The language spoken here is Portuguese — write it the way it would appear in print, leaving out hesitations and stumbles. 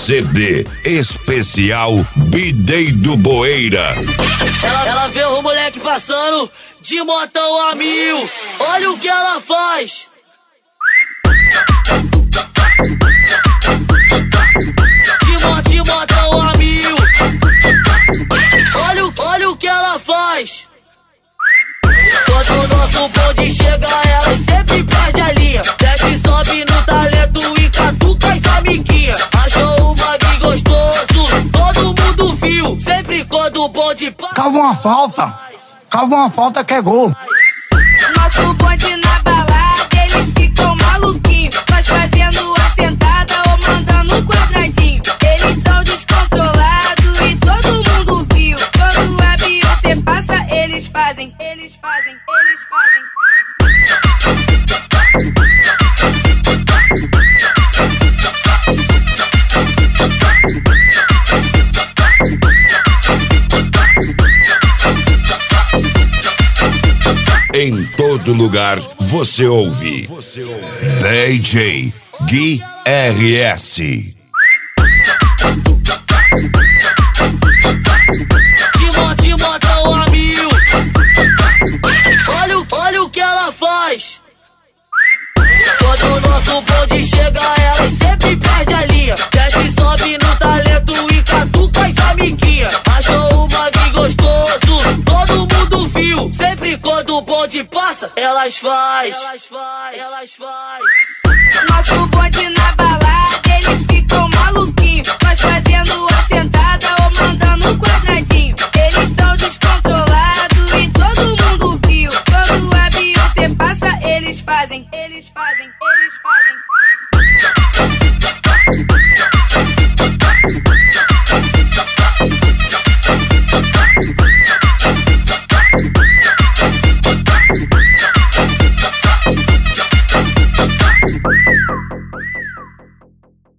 CD especial B-Day do Boeira. Ela vê o moleque passando de motão a 1000. Olha o que ela faz. De motão a 1000. Olha o que ela faz. Quando o nosso bonde chega, ela sempre perde a linha. Desce, sobe no talento e catuca as amiguinhas. Achou o mag gostoso, todo mundo viu. Sempre quando o bonde passa. Cava uma falta que é gol. Nosso bonde na balada, eles ficam maluquinhos. Nós fazendo a sentada ou mandando um quadradinho. Eles tão descontrolados e todo mundo viu. Quando a Beyoncé passa, eles fazem. Em todo lugar você ouve DJ Gui RS. De motão a 1000. Olha o que ela faz. Quando o nosso bonde chega, ela sempre perde a linha. Desce, sobe no talento e catuca as amiguinhas. Achou o mag gostoso, todo mundo viu. Sempre quando o bonde passa, elas faz. Nosso bonde